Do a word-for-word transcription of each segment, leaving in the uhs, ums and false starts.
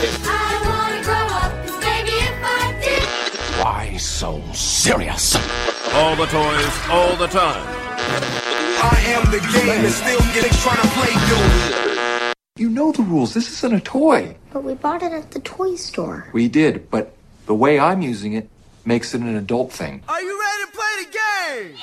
I wanna grow up, 'cause maybe if I did. Why so serious? All the toys, all the time. I am the game and still getting trying to play you. You know the rules. This isn't a toy. But we bought it at the toy store. We did, but the way I'm using it makes it an adult thing. Are you ready to play the game?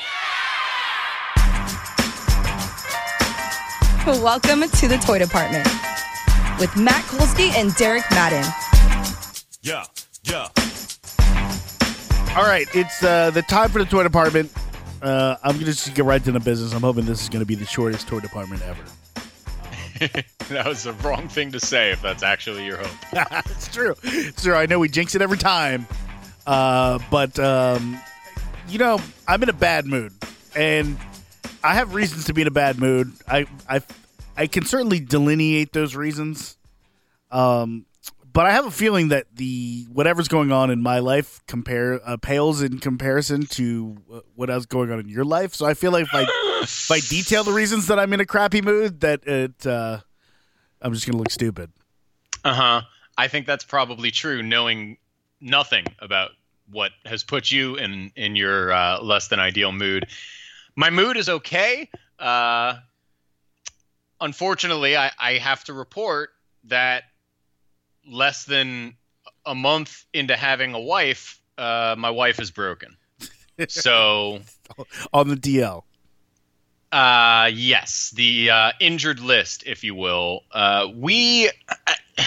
Welcome to the Toy Department with Matt Kolsky and Derek Madden. Yeah, yeah. All right, it's uh, the time for the Toy Department. Uh, I'm going to just get right to the business. I'm hoping this is going to be the shortest Toy Department ever. That was the wrong thing to say if that's actually your hope. It's true. It's true. I know we jinx it every time. Uh, but, um, you know, I'm in a bad mood. And I have reasons to be in a bad mood. I I, I can certainly delineate those reasons. Um, but I have a feeling that the whatever's going on in my life compare uh, pales in comparison to what else going on in your life. So I feel like if I if I detail the reasons that I'm in a crappy mood, that it uh, I'm just going to look stupid. Uh huh. I think that's probably true, knowing nothing about what has put you in in your uh, less than ideal mood. My mood is okay. Uh, unfortunately, I, I have to report that less than a month into having a wife, uh, my wife is broken. So on the D L. Uh, yes, the uh, injured list, if you will. Uh, we uh,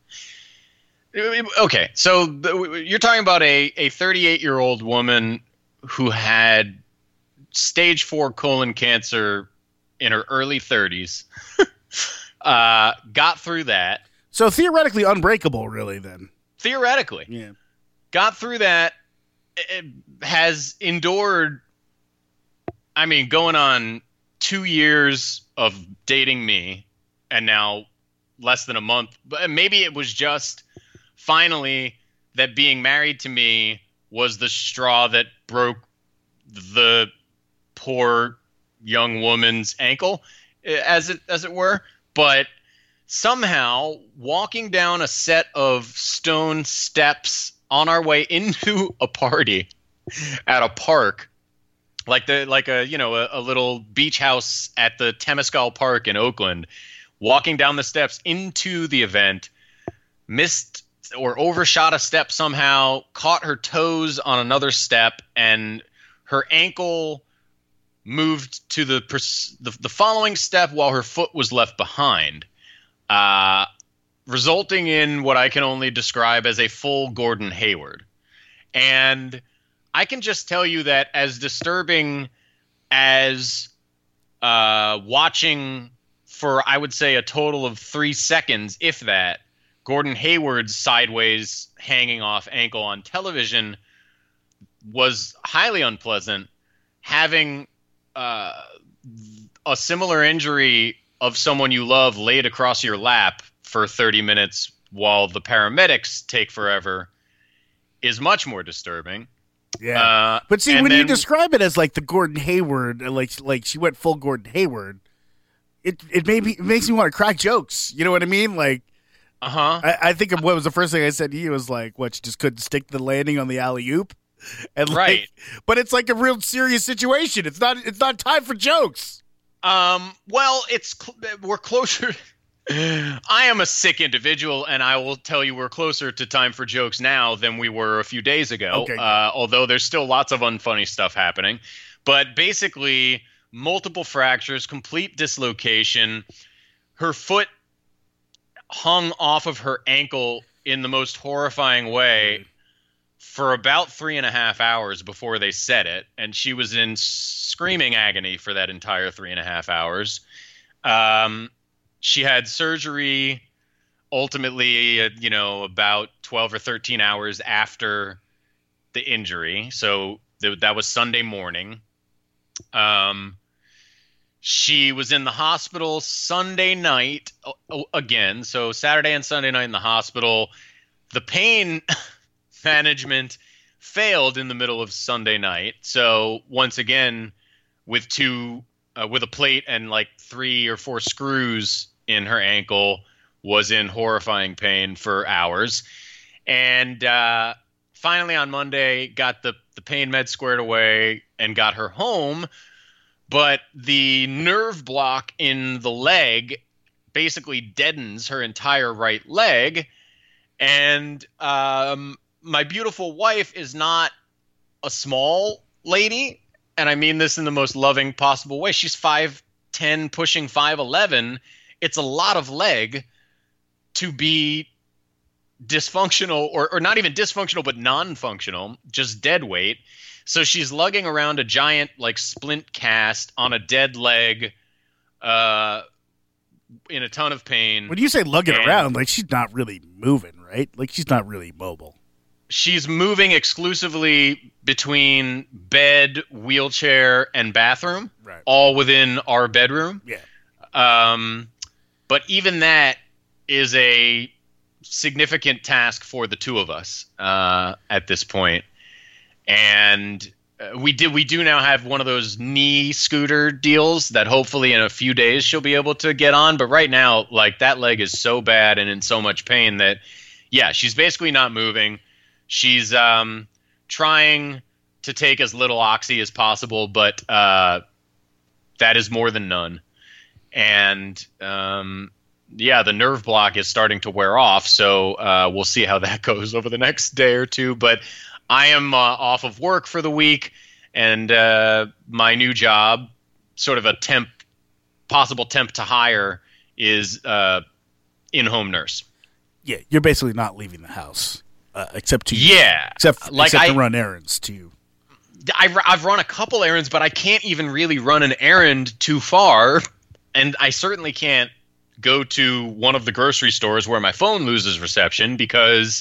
okay. So the, you're talking about a a thirty-eight year old woman who had stage four colon cancer in her early thirties. uh, got through that. So theoretically unbreakable, really, then. Theoretically. Yeah. Got through that, it has endured, I mean, going on two years of dating me, and now less than a month. But maybe it was just finally that being married to me was the straw that broke the poor young woman's ankle, as it as it were. But somehow, walking down a set of stone steps on our way into a party at a park, like the like a you know a, a little beach house at the Temescal Park in Oakland, walking down the steps into the event, missed or overshot a step somehow, caught her toes on another step, and her ankle moved to the the, the following step while her foot was left behind. Uh, resulting in what I can only describe as a full Gordon Hayward. And I can just tell you that as disturbing as uh, watching for, I would say, a total of three seconds, if that, Gordon Hayward's sideways hanging off ankle on television was highly unpleasant. Having uh, a similar injury of someone you love laid across your lap for thirty minutes while the paramedics take forever is much more disturbing. Yeah. Uh, but see, and when you then- describe it as like the Gordon Hayward, like like she went full Gordon Hayward, it it made me it makes me want to crack jokes. You know what I mean? Like, uh-huh. I, I think of what was the first thing I said to you was like, what, she just couldn't stick the landing on the alley oop, and like, Right. But it's like a real serious situation. It's not it's not time for jokes. Um, well, it's cl- we're closer. I am a sick individual, and I will tell you we're closer to time for jokes now than we were a few days ago. Okay, good. Uh, although there's still lots of unfunny stuff happening. But basically, multiple fractures, complete dislocation. Her foot hung off of her ankle in the most horrifying way for about three and a half hours before they said it, and she was in screaming agony for that entire three and a half hours. Um, she had surgery ultimately, uh, you know, about twelve or thirteen hours after the injury. So th- that was Sunday morning. Um, she was in the hospital Sunday night uh, again. So Saturday and Sunday night in the hospital. The pain management failed in the middle of Sunday night. So once again, with two, uh, with a plate and like three or four screws in her ankle, was in horrifying pain for hours. And uh, finally on Monday, got the, the pain med squared away and got her home. But the nerve block in the leg basically deadens her entire right leg. And um, my beautiful wife is not a small lady, and I mean this in the most loving possible way. She's five ten, pushing five eleven. It's a lot of leg to be dysfunctional, or, or not even dysfunctional, but non-functional, just dead weight. So she's lugging around a giant, like, splint cast on a dead leg, uh, in a ton of pain. When you say lug it And- around, like she's not really moving, right? Like she's not really mobile. She's moving exclusively between bed, wheelchair, and bathroom, Right. all within our bedroom. Yeah. Um, but even that is a significant task for the two of us uh, at this point. And uh, we did we do now have one of those knee scooter deals that hopefully in a few days she'll be able to get on. But right now, like, that leg is so bad and in so much pain that, yeah, she's basically not moving. She's um, trying to take as little oxy as possible, but uh, that is more than none. And um, yeah, the nerve block is starting to wear off, so uh, we'll see how that goes over the next day or two. But I am uh, off of work for the week, and uh, my new job, sort of a temp, possible temp to hire, is uh, in-home nurse. Yeah, you're basically not leaving the house, uh, except to Yeah, except like except I- to run errands to. I, I've run a couple errands, but I can't even really run an errand too far, and I certainly can't go to one of the grocery stores where my phone loses reception because,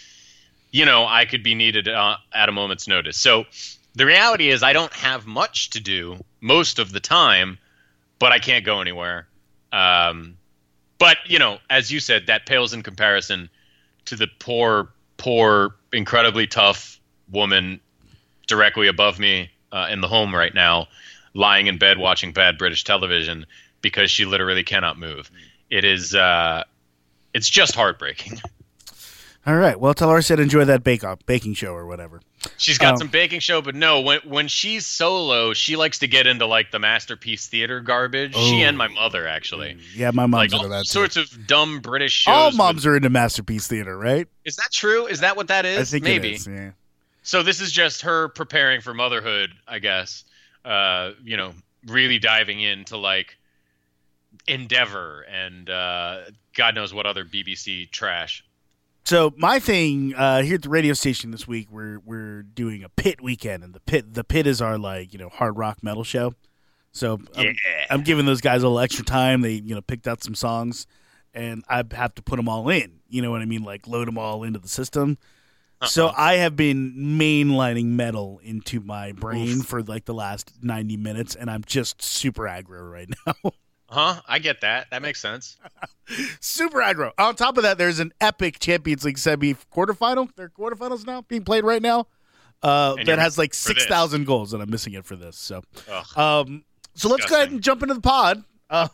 you know, I could be needed uh, at a moment's notice. So the reality is I don't have much to do most of the time, but I can't go anywhere. Um, but, you know, as you said, that pales in comparison to the poor, poor, incredibly tough woman directly above me uh, in the home right now, lying in bed watching bad British television because she literally cannot move. It is, uh, it's just heartbreaking. All right. Well, tell her I said enjoy that bake off, baking show or whatever. She's got Um, some baking show, but no, when when she's solo, she likes to get into like the Masterpiece Theater garbage. She Oh. and my mother, actually. Yeah, my mom's Like into all that too. sorts of dumb British shows. All with- moms are into Masterpiece Theater, right? Is that true? Is that what that is? I think Maybe. it is. Yeah. So this is just her preparing for motherhood, I guess. Uh, you know, really diving into like Endeavor and uh, God knows what other B B C trash. So my thing uh, here at the radio station this week, we're we're doing a Pit weekend, and the Pit the Pit is our like you know hard rock metal show. So I'm, Yeah. I'm giving those guys a little extra time. They you know picked out some songs, and I have to put them all in. You know what I mean? Like load them all into the system. So I have been mainlining metal into my brain for like the last ninety minutes, and I'm just super aggro right now. Huh? I get that. That makes sense. Super aggro. On top of that, there's an epic Champions League semi quarterfinal. They're quarterfinals now being played right now. Uh, And that you're- has like for this. six thousand goals, and I'm missing it for this. So, Ugh. um, so let's go ahead Disgusting. and jump into the pod. Um,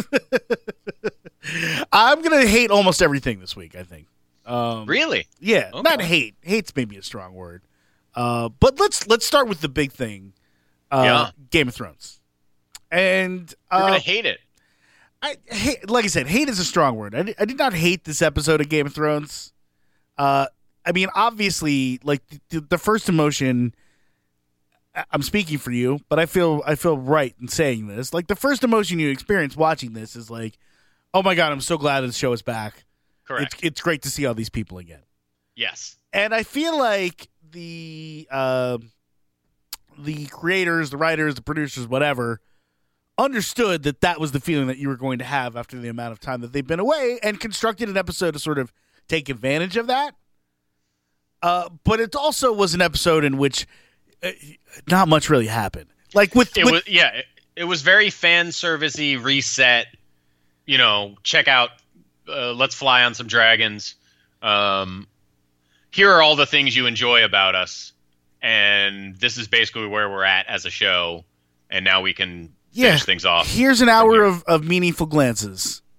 I'm gonna hate almost everything this week. I think. Um, Really? yeah, Okay. not hate. Hate's maybe a strong word. Uh, but let's let's start with the big thing. Uh, Yeah. Game of Thrones. And You're uh, gonna hate it. I hate, like I said, hate is a strong word. I, di- I did not hate this episode of Game of Thrones. Uh, I mean, obviously, like the, the first emotion. I- I'm speaking for you, but I feel I feel right in saying this. Like the first emotion you experience watching this is like, oh my god, I'm so glad the show is back. Correct. It's it's great to see all these people again. Yes. And I feel like the uh, the creators, the writers, the producers, whatever, understood that that was the feeling that you were going to have after the amount of time that they've been away, and constructed an episode to sort of take advantage of that. Uh, but it also was an episode in which uh, not much really happened. Like with, It with was yeah. It, it was very fan servicey. Reset. You know, check out. Uh, let's fly on some dragons. Um, here are all the things you enjoy about us, and this is basically where we're at as a show. And now we can yeah, finish things off. here's an hour here. of, of meaningful glances,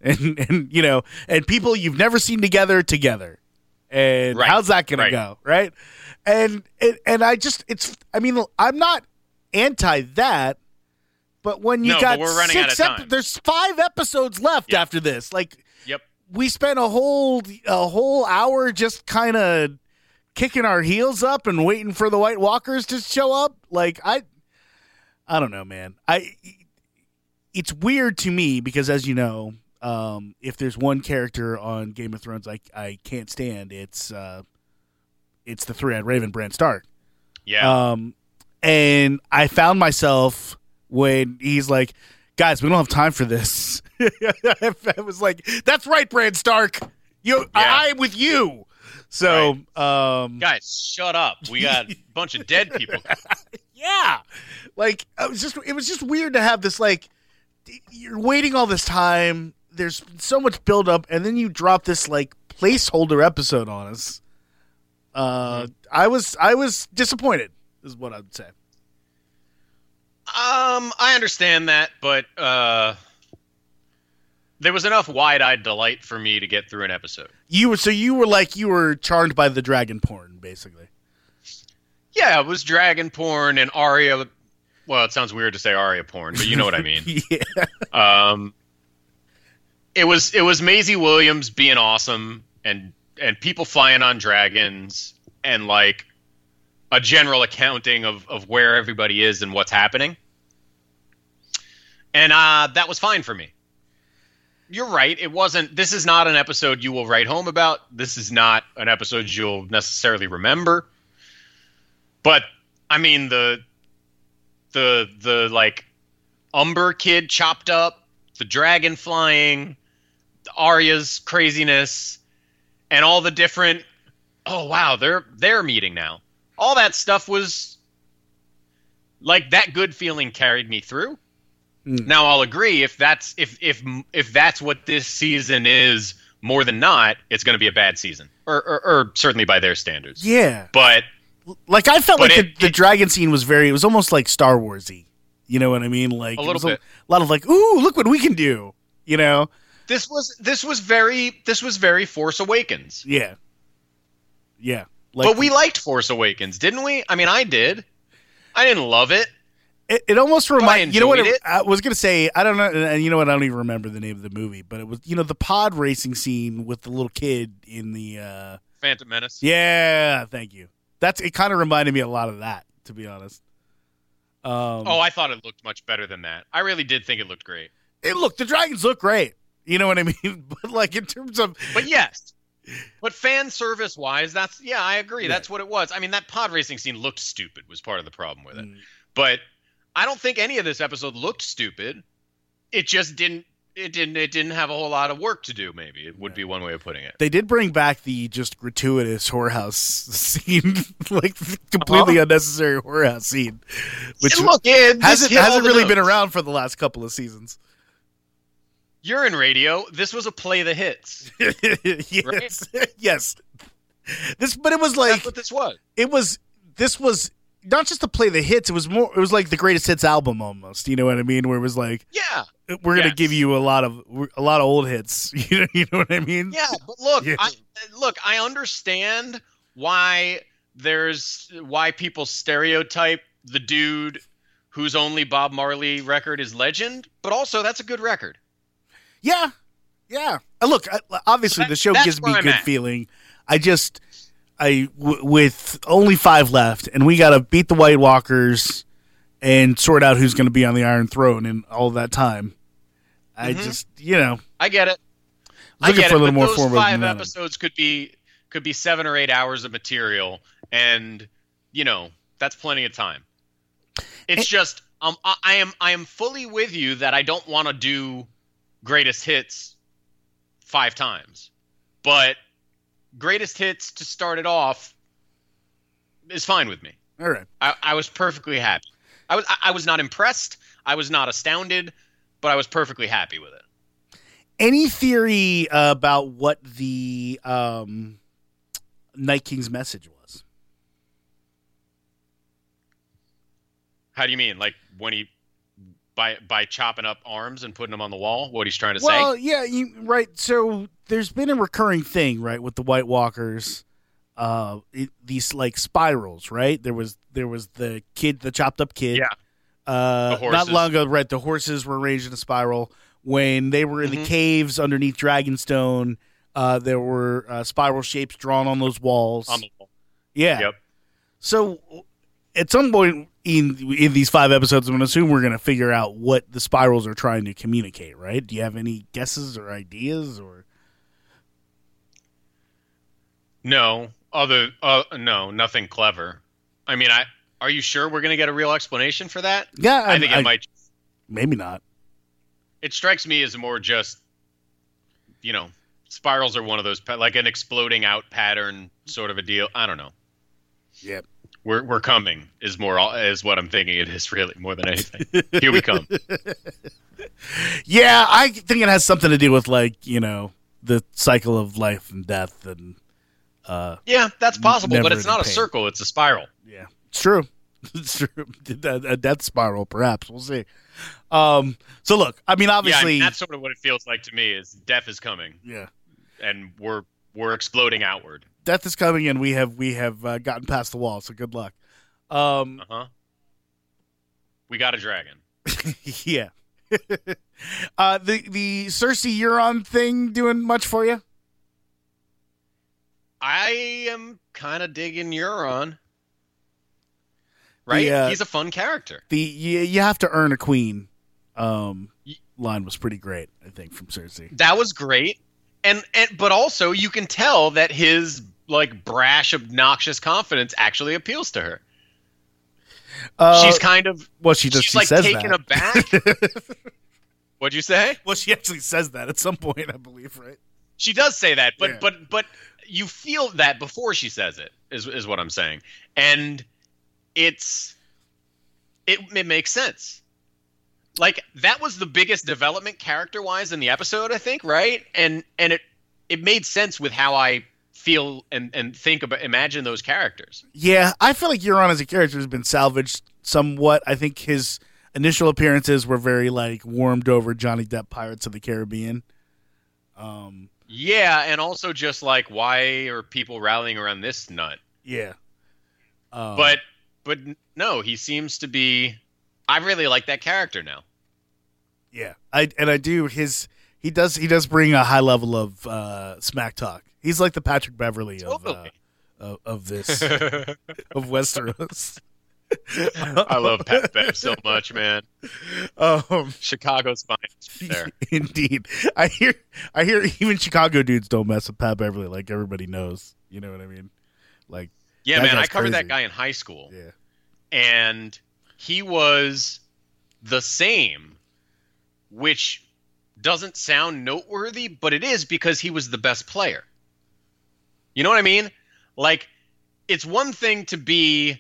and and you know, and people you've never seen together together, and Right. how's that gonna Right. go, right? And and and I just it's I mean I'm not anti that, but when you No, got but we're running six out of ep- time. there's five episodes left Yeah. after this, like. Yep. We spent a whole a whole hour just kind of kicking our heels up and waiting for the White Walkers to show up. Like I, I don't know, man. I it's weird to me because, as you know, um, if there's one character on Game of Thrones I I can't stand, it's uh, it's the three-eyed raven, Bran Stark. Yeah. Um, and I found myself when he's like, guys, we don't have time for this. I was like, that's right, Bran Stark. You, I, I'm with you. So, um, Guys, shut up. We got a bunch of dead people. yeah, like I was just, it was just weird to have this, like, you're waiting all this time. There's so much buildup, and then you drop this like placeholder episode on us. Uh, I was, I was disappointed, is what I would say. Um, I understand that, but uh, there was enough wide-eyed delight for me to get through an episode. You were so you were like you were charmed by the dragon porn, basically. Yeah, it was dragon porn and Arya. Well, it sounds weird to say Arya porn, but you know what I mean. Yeah. Um, it was it was Maisie Williams being awesome and and people flying on dragons and like a general accounting of, of where everybody is and what's happening. And uh, that was fine for me. You're right. It wasn't. This is not an episode you will write home about. This is not an episode you'll necessarily remember. But I mean the the the like Umber kid chopped up, the dragon flying, Arya's craziness, and all the different. Oh wow, they're they're meeting now. All that stuff was like that good feeling carried me through. Mm. Now I'll agree if that's if if if that's what this season is more than not, it's going to be a bad season, or, or or certainly by their standards. Yeah, But like I felt But like it- the, the it- dragon scene was very. It was almost like Star Warsy. You know what I mean? Like A it little was bit. A lot of like, ooh, look what we can do. You know? this was this was very this was very Force Awakens. Yeah, yeah. Like, But we liked Force Awakens, didn't we? I mean, I did. I didn't love it. It, it almost I reminds you know what enjoyed it, it. I was gonna say. I don't know, and you know what? I don't even remember the name of the movie, but it was you know the pod racing scene with the little kid in the. Uh, Phantom Menace. yeah, thank you. That's it. Kind of reminded me a lot of that, to be honest. Um, Oh, I thought it looked much better than that. I really did think it looked great. it, look, the dragons look great. You know what I mean? But like in terms of, But yes. But fan service wise, that's yeah, I agree. Yeah. That's what it was. I mean, that pod racing scene looked stupid was part of the problem with it. Mm. But I don't think any of this episode looked stupid. It just didn't it didn't it didn't have a whole lot of work to do, maybe. It would be one way of putting it. they did bring back the just gratuitous whorehouse scene, like the completely unnecessary whorehouse scene, which And look, it, this hasn't hit all hasn't the really been notes. around for the last couple of seasons. You're in radio. This was a play the hits. yes, yes. This, but it was like That's what this was. it was. This was not just to play the hits. It was more. It was like the greatest hits album almost. You know what I mean? Where it was like, Yeah. we're gonna Yes. give you a lot of a lot of old hits. You know, you know what I mean? Yeah, but look, Yeah. I, look, I understand why there's why people stereotype the dude whose only Bob Marley record is Legend, but also that's a good record. Yeah, yeah. Uh, Look, I, obviously So that- the show that's gives me where I'm good at. feeling. I just, I w- with only five left, and we got to beat the White Walkers and sort out who's going to be on the Iron Throne in all that time. I Mhm. just, you know, I get it. I looking get for a it, little but more those forward five momentum. episodes could be could be seven or eight hours of material, and you know that's plenty of time. It's just um, I, I am I am fully with you that I don't want to do greatest hits five times, but greatest hits to start it off is fine with me. All right. I, I was perfectly happy. I was I, I was not impressed. I was not astounded, but I was perfectly happy with it. Any theory uh, about what the um, Night King's message was? How do you mean? Like when he by by chopping up arms and putting them on the wall. What he's trying to Well, say. yeah, you, right. So there's been a recurring thing, right, with the White Walkers. Uh, it, these like spirals, right? There was there was the kid, the chopped up kid. Yeah. Uh, The not horses. long ago, right? The horses were arranged in a spiral. When they were in Mm-hmm. the caves underneath Dragonstone, uh, there were uh, spiral shapes drawn on those walls. On the wall. yeah. Yep. So at some point in in these five episodes, I'm going to assume we're going to figure out what the spirals are trying to communicate, right? Do you have any guesses or ideas or? No, other uh, no, nothing clever. I mean, I are you sure we're gonna get a real explanation for that? Yeah, I think it I- might. Maybe not. It strikes me as more just, you know, spirals are one of those pa- like an exploding out pattern sort of a deal. I don't know. Yep. We're we're coming is more is what I'm thinking it is really more than anything. Here we come. Yeah, I think it has something to do with like you know the cycle of life and death, and uh, Yeah, that's possible, but Never it's not a pain. circle; it's a spiral. yeah, it's true. It's true. A a death spiral, perhaps. We'll see. Um, so look, I mean, Yeah, I obviously, mean, that's sort of what it feels like to me. Is death is coming, yeah, and we're we're exploding outward. death is coming, and we have we have uh, gotten past the wall. So good luck. Um, Uh huh. We got a dragon. yeah. uh, the the Cersei Euron thing doing much for you? I am kind of digging Euron. Right? The, uh, He's a fun character. The you, you have to earn a queen. Um, line was pretty great, I think, from Cersei. That was great. And and but also you can tell that his like brash, obnoxious confidence actually appeals to her. Uh, she's kind of well, she does. she's She like says taken that. aback. What'd you say? Well, she actually says that at some point, I believe, right? She does say that, but Yeah. but but you feel that before she says it is is what I'm saying. And it's it it makes sense. Like that was the biggest development character-wise in the episode, I think, right? And and it it made sense with how I feel and and think about imagine those characters. Yeah, I feel like Euron as a character has been salvaged somewhat. I think his initial appearances were very like warmed over Johnny Depp Pirates of the Caribbean. Um, Yeah, and also just like why are people rallying around this nut? yeah, um, But but no, he seems to be. I really like that character now. yeah, I and I do his. He does. He does bring a high level of uh, smack talk. He's like the Patrick Beverly of uh, Totally. of, of this of Westeros. I love Pat Bev so much, man. Um, Chicago's fine there. Indeed, I hear. I hear even Chicago dudes don't mess with Pat Beverly. Like everybody knows. You know what I mean? Like Yeah, That man, I guy's covered crazy. that guy in high school, yeah, and he was the same, which doesn't sound noteworthy, but it is because he was the best player. You know what I mean? Like, it's one thing to be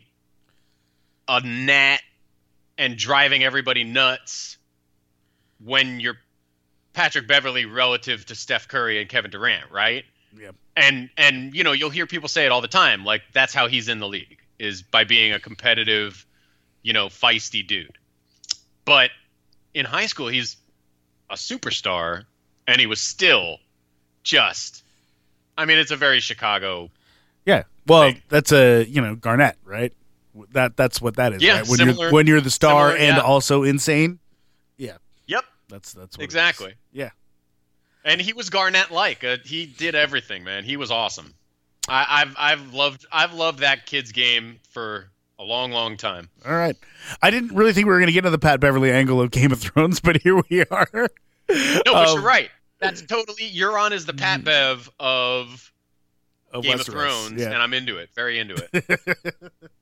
a gnat and driving everybody nuts when you're Patrick Beverly relative to Steph Curry and Kevin Durant, right? yeah. And and you know, you'll hear people say it all the time, like that's how he's in the league, is by being a competitive, you know, feisty dude. But in high school he's a superstar, and he was still just I mean, it's a very Chicago. Yeah. Well, Thing. that's a you know Garnett, right? That that's what that is. Yeah, right? When similar- you're when you're the star similar, and yeah. also insane. Yeah, Yep, that's that's what it is. exactly. Yeah. And he was Garnett-like. Uh, he did everything, man. He was awesome. I, I've I've loved I've loved that kid's game for a long, long time. All right. I didn't really think we were going to get into the Pat Beverly angle of Game of Thrones, but here we are. No, but Um, you're right. That's totally. Euron is the Pat Bev of Of Game Westeros, of Thrones, yeah. and I'm into it. Very into it.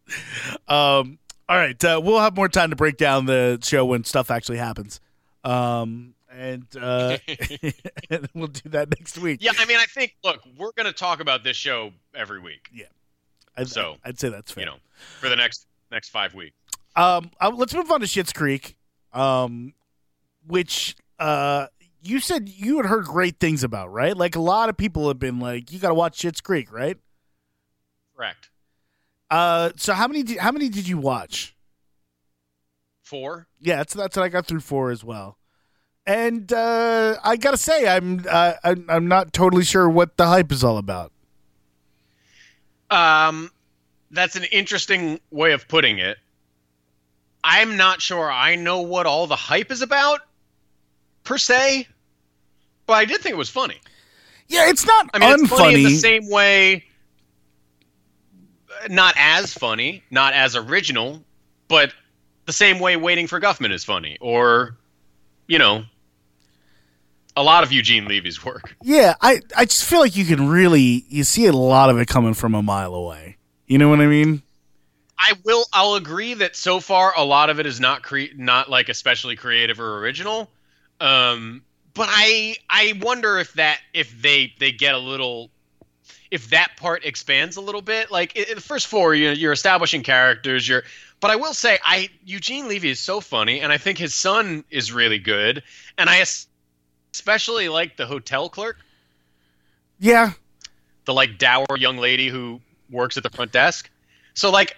um. All right. Uh, we'll have more time to break down the show when stuff actually happens. Um. And uh, and we'll do that next week. Yeah, I mean, I think. Look, we're going to talk about this show every week. I'd, so, I'd say that's fair. You know, for the next next five weeks. Um, uh, let's move on to Schitt's Creek, um, which uh, you said you had heard great things about, right? Like a lot of people have been like, "You got to watch Schitt's Creek," right? Correct. Uh, so how many? Did, how many did you watch? four. Yeah, that's that's what I got through four as well. And uh, I gotta say, I'm uh, I'm I'm not totally sure what the hype is all about. Um, that's an interesting way of putting it. I'm not sure I know what all the hype is about, per se, but I did think it was funny. Yeah, it's not I mean, unfunny. it's funny in the same way, not as funny, not as original, but the same way Waiting for Guffman is funny, or, you know, a lot of Eugene Levy's work. Yeah, I, I just feel like you can really, you see a lot of it coming from a mile away. You know what I mean? I will. I'll agree that so far a lot of it is not cre- not like especially creative or original. Um, but I I wonder if that if they they get a little if that part expands a little bit. Like in the first four, you're, you're establishing characters. You're but I will say I Eugene Levy is so funny, and I think his son is really good, and I especially like the hotel clerk. Yeah, the like dour young lady who works at the front desk. So like.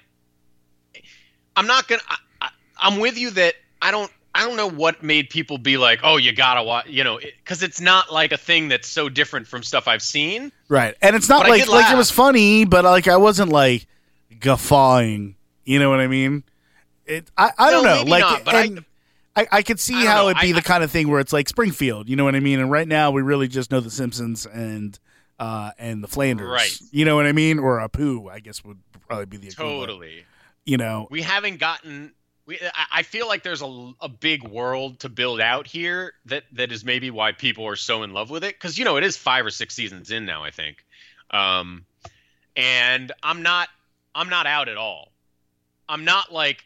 I'm not gonna. I, I, I'm with you that I don't. I don't know what made people be like, "Oh, you gotta watch," you know, because it, it's not like a thing that's so different from stuff I've seen. right. And it's not But I like did like it laugh. was funny, but like I wasn't like guffawing. You know what I mean? It. I, I don't No, know. maybe Like, not, but I- and I, I could see I don't how know. it'd be I- the kind of thing where it's like Springfield. You know what I mean? And right now we really just know the Simpsons and uh and the Flanders. Right. You know what I mean? Or Apu, I guess would probably be the equivalent. Totally. You know. We haven't gotten. We. I, I feel like there's a, a big world to build out here. That that is maybe why people are so in love with it. Because you know it is five or six seasons in now. I think. Um, and I'm not. I'm not out at all. I'm not like.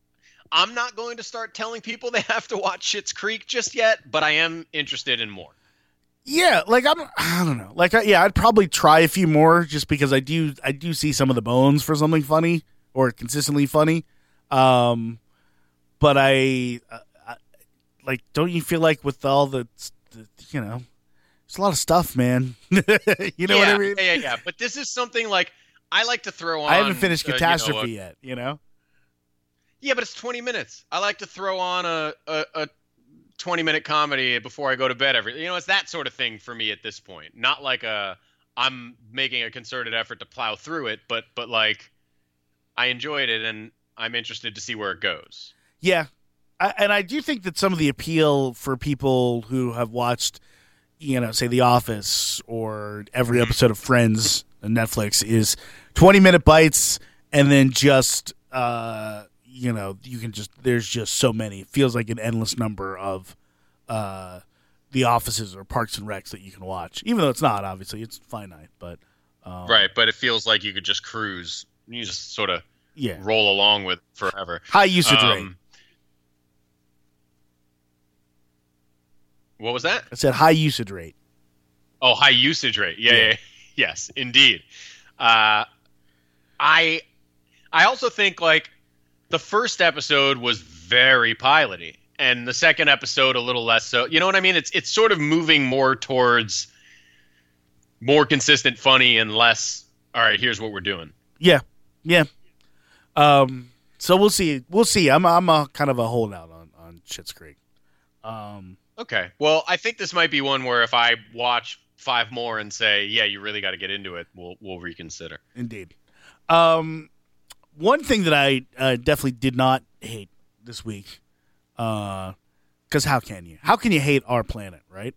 I'm not going to start telling people they have to watch Schitt's Creek just yet, but I am interested in more. Yeah, like I'm, I don't know, like I, yeah, I'd probably try a few more just because I do, I do see some of the bones for something funny or consistently funny. Um, but I, uh, I, like, don't you feel like with all the, the you know, there's a lot of stuff, man. you know yeah, what I mean? Yeah, yeah, yeah. But this is something like I like to throw on. I haven't finished uh, you know, Catastrophe a- yet. You know? Yeah, but it's twenty minutes. I like to throw on a, a, a twenty minute comedy before I go to bed every. You know, it's that sort of thing for me at this point. Not like a I'm making a concerted effort to plow through it, but but like I enjoyed it and I'm interested to see where it goes. Yeah, I, and I do think that some of the appeal for people who have watched, you know, say The Office or every episode of Friends on Netflix is twenty minute bites, and then just, uh, you know, you can just, there's just so many. It feels like an endless number of uh, The Offices or Parks and Recs that you can watch, even though it's not, obviously, it's finite, but. Um, Right, but it feels like you could just cruise. You just sort of Yeah. roll along with forever. High usage Um, rate. What was that? I said high usage rate. Oh, high usage rate. Yeah, Yeah. yeah. Yes, indeed. Uh, I I also think like the first episode was very piloty, and the second episode a little less so. You know what I mean? It's it's sort of moving more towards more consistent funny and less. All right, here's what we're doing. Yeah, yeah. Um, so we'll see. We'll see. I'm I'm a kind of a holdout on on Schitt's Creek. Um, Okay. Well, I think this might be one where if I watch five more and say, "Yeah, you really got to get into it," we'll we'll reconsider. indeed. Um, one thing that I uh, definitely did not hate this week, because how can you? How can you hate Our Planet, right?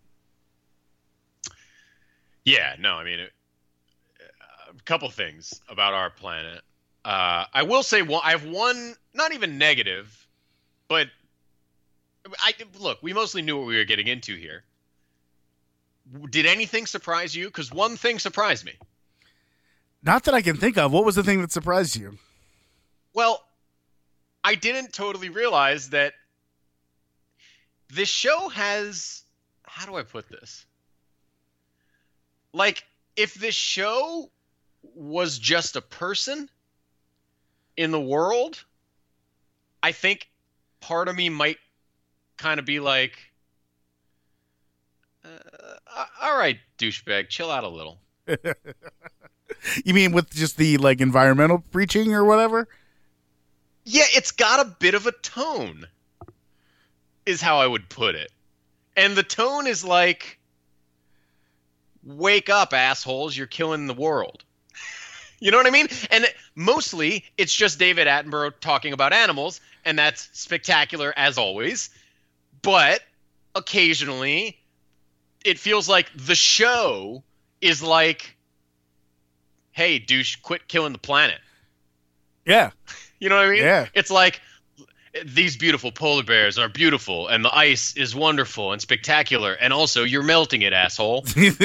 Yeah. No. I mean, it, a couple things about Our Planet. Uh, I will say one. I have one, not even negative, but I look. We mostly knew what we were getting into here. Did anything surprise you? Because one thing surprised me. Not that I can think of. What was the thing that surprised you? Well, I didn't totally realize that this show has. How do I put this? Like, if this show was just a person in the world, I think part of me might kind of be like, uh, all right, douchebag, chill out a little. You mean with just the like environmental preaching or whatever? Yeah, it's got a bit of a tone, is how I would put it. And the tone is like, wake up, assholes, you're killing the world. You know what I mean? And mostly, it's just David Attenborough talking about animals, and that's spectacular as always. But occasionally, it feels like the show is like, hey, douche, quit killing the planet. Yeah. You know what I mean? Yeah. It's like, these beautiful polar bears are beautiful, and the ice is wonderful and spectacular, and also you're melting it, asshole.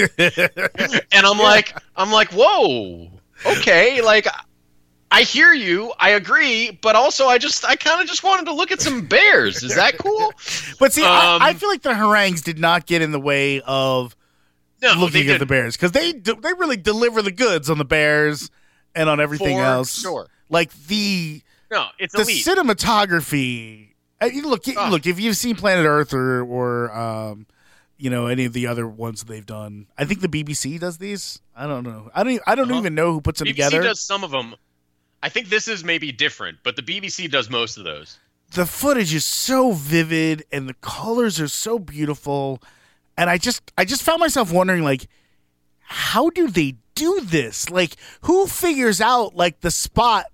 And I'm like, I'm like, whoa, okay, like, I hear you, I agree, but also I just, I kind of just wanted to look at some bears. Is that cool? But see, Um, I, I feel like the harangues did not get in the way of No, they looking at didn't. the bears, because they do, they really deliver the goods on the bears and on everything For else. sure. Like the No, it's the elite. cinematography. uh, you Look, you- Oh. look. If you've seen Planet Earth or or um, you know, any of the other ones they've done, I think the B B C does these. I don't know. I don't. e- I don't Uh-huh. even know who puts them B B C together. does some of them. I think this is maybe different, but the B B C does most of those. The footage is so vivid and the colors are so beautiful, and I just I just found myself wondering, like, how do they do this? Like, who figures out like the spot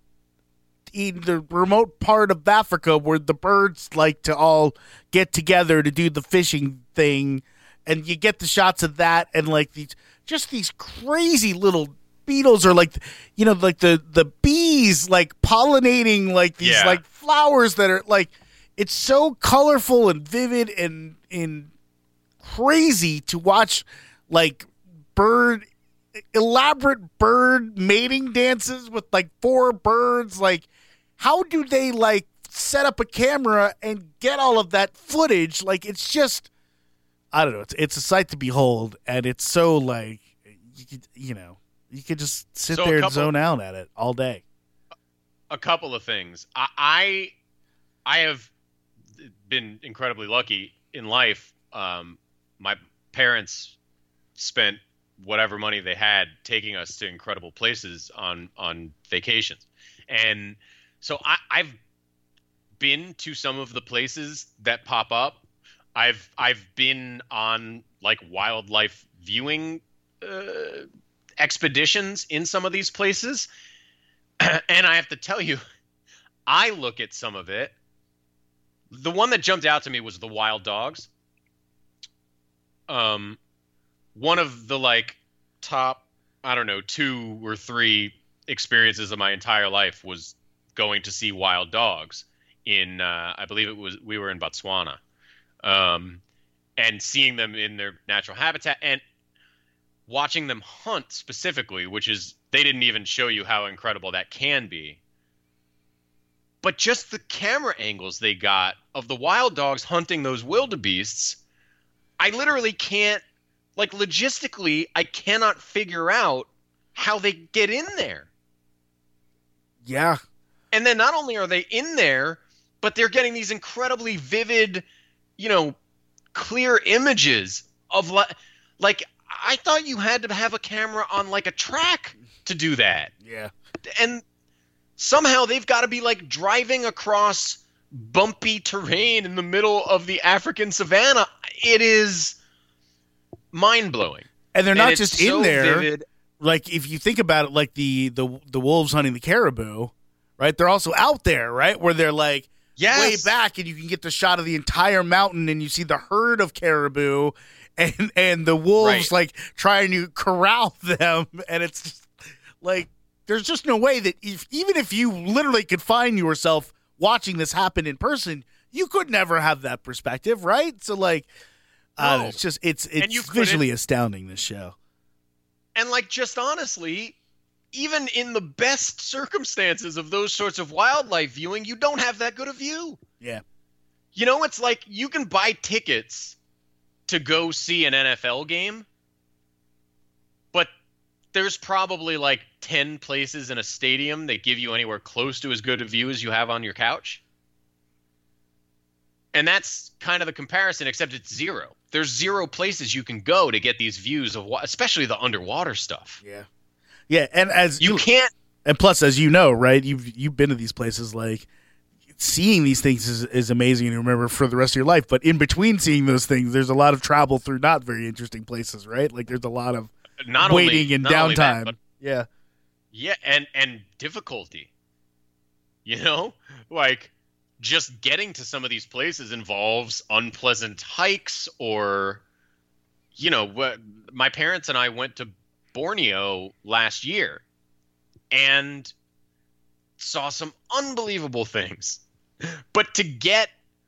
in the remote part of Africa where the birds like to all get together to do the fishing thing, and you get the shots of that, and like these just these crazy little beetles, or like, you know, like the the bees like pollinating like these Yeah. like flowers that are like, it's so colorful and vivid and and crazy to watch, like bird elaborate bird mating dances with like four birds. Like, how do they like set up a camera and get all of that footage? Like, it's just, I don't know, it's it's a sight to behold, and it's so like, you could, you know, you could just sit So a there and couple- zone out at it all day. A couple of things. I, I I have been incredibly lucky in life. Um, my parents spent whatever money they had taking us to incredible places on on vacations, and so I, I've been to some of the places that pop up. I've I've been on like wildlife viewing uh, expeditions in some of these places. And I have to tell you, I look at some of it. The one that jumped out to me was the wild dogs. Um, one of the like top, I don't know, two or three experiences of my entire life was going to see wild dogs in, uh, I believe it was, we were in Botswana, um, and seeing them in their natural habitat and watching them hunt specifically, which is, they didn't even show you how incredible that can be. But just the camera angles they got of the wild dogs hunting those wildebeests, I literally can't, like logistically, I cannot figure out how they get in there. Yeah. And then not only are they in there, but they're getting these incredibly vivid, you know, clear images of like, like I thought you had to have a camera on like a track to do that. Yeah. And somehow they've got to be like driving across bumpy terrain in the middle of the African savannah. It is mind-blowing. And they're And not it's just so in there. vivid. Like, if you think about it, like the, the the wolves hunting the caribou, right? They're also out there, right? Where they're like Yes. way back, and you can get the shot of the entire mountain, and you see the herd of caribou, and and the wolves Right. like trying to corral them, and it's just, like, there's just no way that if, even if you literally could find yourself watching this happen in person, you could never have that perspective, right? So like, uh, No. it's just it's it's you couldn't- visually astounding, this show. And like, just honestly, even in the best circumstances of those sorts of wildlife viewing, you don't have that good a view. Yeah. You know, it's like you can buy tickets to go see an N F L game, but there's probably like ten places in a stadium that give you anywhere close to as good a view as you have on your couch. And that's kind of the comparison, except it's zero. There's zero places you can go to get these views of, wa- especially the underwater stuff. Yeah. Yeah, and as You can't. and plus, as you know, right, you've you've been to these places, like seeing these things is, is amazing and you remember for the rest of your life. But in between seeing those things, there's a lot of travel through not very interesting places, right? Like there's a lot of Not waiting only, and not only downtime. that, but yeah. Yeah, and and difficulty. You know, like just getting to some of these places involves unpleasant hikes, or you know, what my parents and I went to Borneo last year and saw some unbelievable things. But to get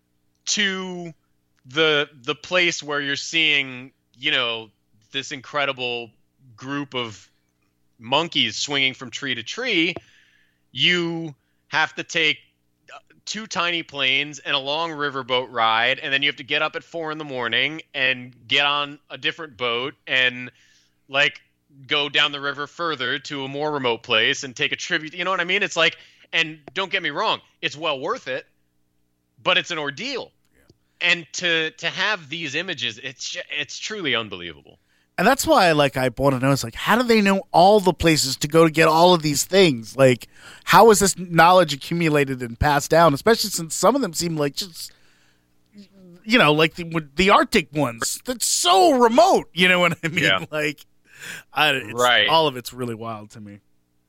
to the the place where you're seeing, you know, this incredible group of monkeys swinging from tree to tree, you have to take two tiny planes and a long riverboat ride, and then you have to get up at four in the morning and get on a different boat and like go down the river further to a more remote place and take a tribute. You know what I mean? It's like, and don't get me wrong, it's well worth it, but it's an ordeal. Yeah. And to to have these images, it's it's truly unbelievable. And that's why, like, I want to know, it's like, how do they know all the places to go to get all of these things? Like, how is this knowledge accumulated and passed down? Especially since some of them seem like just, you know, like the the Arctic ones. That's so remote. You know what I mean? Yeah. Like, I, it's, right. all of it's really wild to me.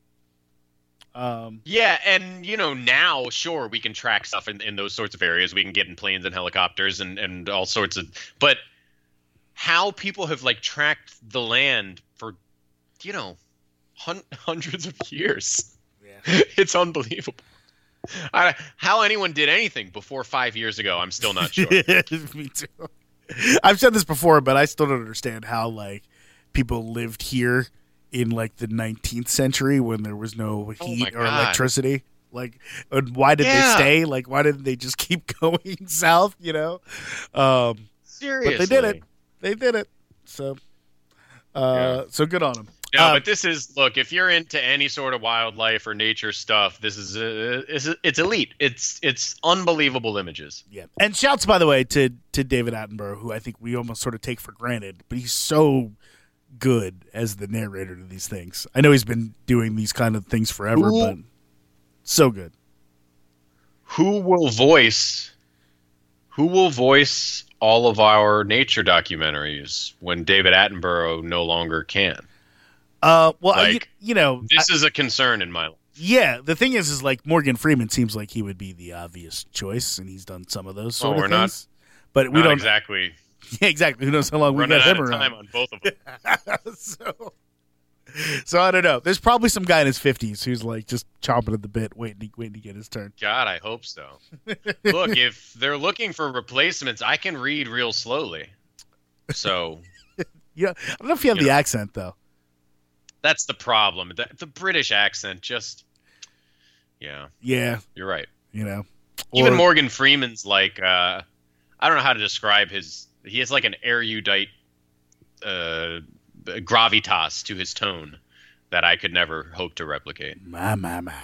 Um, yeah, and you know, now sure we can track stuff in, in those sorts of areas. We can get in planes and helicopters and, and all sorts of, but how people have like tracked the land for, you know, hun- hundreds of years. Yeah. It's unbelievable. I, how anyone did anything before five years ago, I'm still not sure. Me too. I've said this before, but I still don't understand how like people lived here in like the nineteenth century when there was no heat oh or electricity. Like, and why did yeah. they stay? Like, why didn't they just keep going south? You know, um, seriously, but they did it. They did it. So, uh, yeah. so good on them. No, um, but this is, look, if you're into any sort of wildlife or nature stuff, this is uh, it's, it's elite. It's it's unbelievable images. Yeah, and shouts, by the way, to to David Attenborough, who I think we almost sort of take for granted, but he's so good as the narrator to these things. I know he's been doing these kind of things forever, who, but so good. Who will voice? Who will voice all of our nature documentaries when David Attenborough no longer can? Uh, well, like, you, you know, this I, is a concern in my life. Yeah, the thing is, is like Morgan Freeman seems like he would be the obvious choice, and he's done some of those sort oh, of we're things. Not, but we not don't exactly. Yeah, exactly. Who knows how long we running got out him of around? time on both of them. so, so I don't know. There's probably some guy in his fifties who's like just chomping at the bit, waiting to, waiting to get his turn. God, I hope so. Look, if they're looking for replacements, I can read real slowly. So, yeah, I don't know if you have you the know, accent though. That's the problem. The, the British accent just, yeah, yeah, you're right. You know, even or, Morgan Freeman's like, uh, I don't know how to describe his. He has like an erudite uh, gravitas to his tone that I could never hope to replicate. My my my.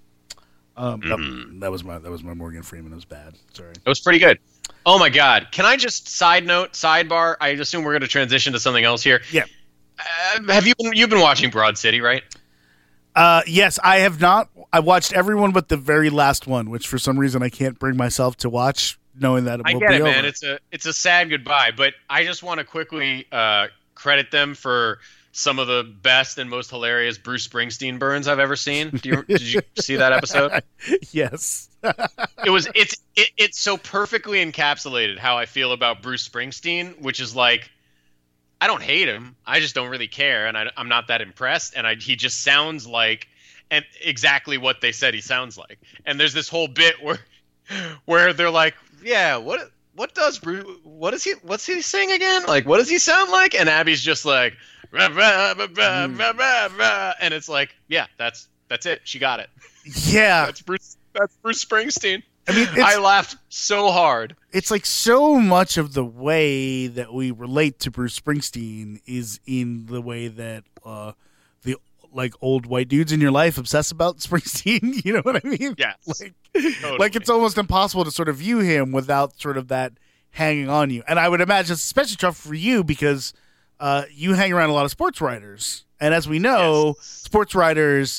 Um, mm-hmm. that, that was my that was my Morgan Freeman. It was bad. Sorry. It was pretty good. Oh my God! Can I just side note, sidebar? I assume we're going to transition to something else here. Yeah. Uh, have you been you've been watching Broad City, right? Uh, yes, I have not. I watched everyone but the very last one, which for some reason I can't bring myself to watch, knowing that it I will get be it, over. man. It's a it's a sad goodbye, but I just want to quickly uh, credit them for some of the best and most hilarious Bruce Springsteen burns I've ever seen. Do you, did you see that episode? Yes. It was it's it, it's so perfectly encapsulated how I feel about Bruce Springsteen, which is like, I don't hate him. I just don't really care, and I, I'm not that impressed. And I, he just sounds like, and exactly what they said he sounds like. And there's this whole bit where, where they're like, "Yeah, what, what does Bruce? What is he? What's he saying again? Like, what does he sound like?" And Abby's just like, rah, rah, rah, rah, rah, rah, rah. And it's like, yeah, that's that's it. She got it. Yeah, that's Bruce. That's Bruce Springsteen. I mean, I laughed so hard. It's like so much of the way that we relate to Bruce Springsteen is in the way that uh, the like old white dudes in your life obsess about Springsteen. You know what I mean? Yes. Like, totally. like it's almost impossible to sort of view him without sort of that hanging on you. And I would imagine it's especially tough for you because uh, you hang around a lot of sports writers, and as we know, yes. sports writers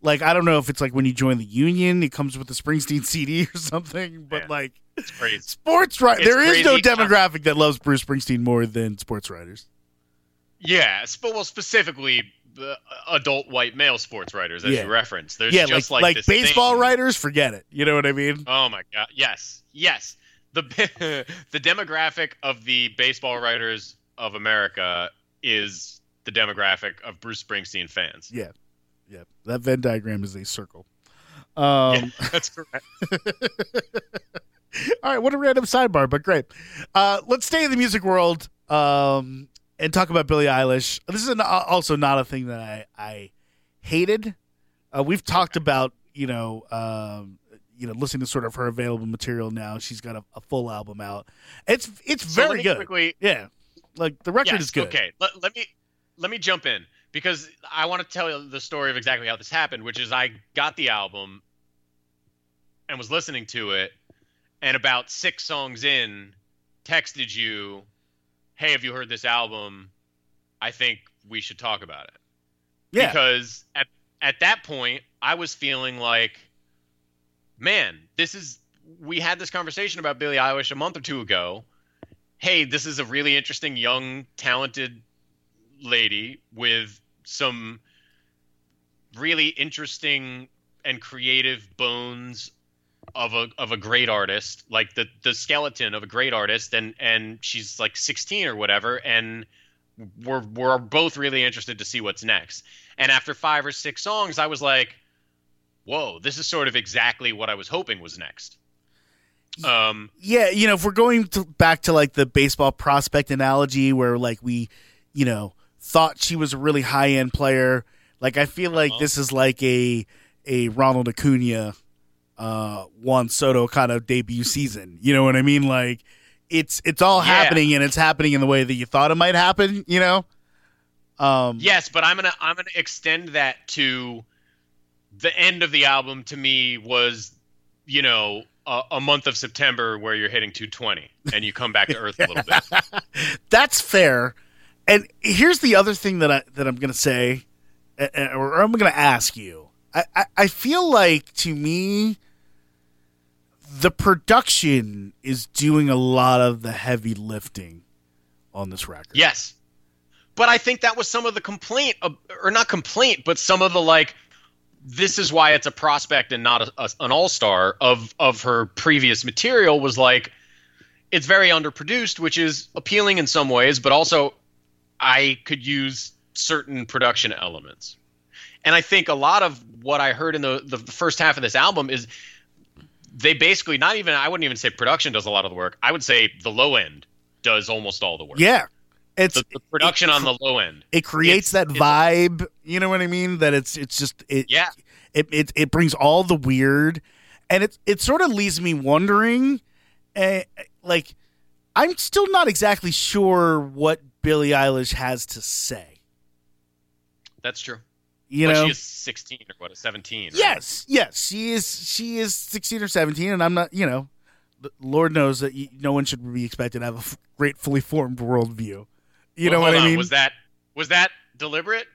Like, I don't know if it's like when you join the union, it comes with the Springsteen C D or something, but Yeah. like It's crazy. sports right It's there is no crazy. demographic that loves Bruce Springsteen more than sports writers. Yeah, sp- well, specifically the adult white male sports writers, as Yeah. you referenced. There's Yeah, just like like, like this baseball thing- writers, forget it. You know what I mean? Oh my god! Yes, yes. The the demographic of the baseball writers of America is the demographic of Bruce Springsteen fans. Yeah. Yeah. That Venn diagram is a circle. Um Yeah, that's correct. All right, what a random sidebar, but great. Uh, let's stay in the music world um, and talk about Billie Eilish. This is an, also not a thing that I, I hated. Uh, we've talked about, you know, um, you know, listening to sort of her available material now. She's got a, a full album out. It's it's So let very me good. quickly- Yeah, like the record Yes, is good. Okay, let, let me let me jump in because I want to tell you the story of exactly how this happened, which is I got the album and was listening to it, and about six songs in, texted you, "Hey, have you heard this album? I think we should talk about it." Yeah, Because at at that point, I was feeling like, man, this is we had this conversation about Billie Eilish a month or two ago. Hey, this is a really interesting, young, talented lady with some really interesting and creative bones of a of a great artist, like the the skeleton of a great artist, and and she's like sixteen or whatever, and we're we're both really interested to see what's next. And after five or six songs, I was like, whoa, this is sort of exactly what I was hoping was next. Um, yeah. You know, if we're going to, back to like the baseball prospect analogy, where like we, you know, thought she was a really high end player. Like I feel like Uh-huh. this is like a a Ronald Acuna, uh, Juan Soto kind of debut season. You know what I mean? Like it's it's all Yeah. happening, and it's happening in the way that you thought it might happen. You know? Um, yes, but I'm gonna I'm gonna extend that to the end of the album. To me, was you know a, a month of September where you're hitting two twenty and you come back to earth a little bit. That's fair. And here's the other thing that I that I'm gonna say, uh, uh, or I'm gonna ask you. I, I, I feel like to me, the production is doing a lot of the heavy lifting on this record. Yes. But I think that was some of the complaint, of, or not complaint, but some of the like, this is why it's a prospect and not a, a, an all-star of, of her previous material was like, it's very underproduced, which is appealing in some ways, but also I could use certain production elements. And I think a lot of what I heard in the, the, the first half of this album is they basically not even, I wouldn't even say production does a lot of the work. I would say the low end does almost all the work. Yeah. It's The, the production it, on the low end. It creates It's- that it's- vibe, you know what I mean? That it's it's just it Yeah. it it, it brings all the weird, and it it sort of leaves me wondering, uh, like I'm still not exactly sure what Billie Eilish has to say. That's true. You but know, she is sixteen or what, seventeen. Right? yes, yes, she is. She is sixteen or seventeen, and I'm not. You know, the Lord knows that you, no one should be expected to have a f- great, fully formed worldview. You Well, know what hold I on. mean? Was that was that deliberate?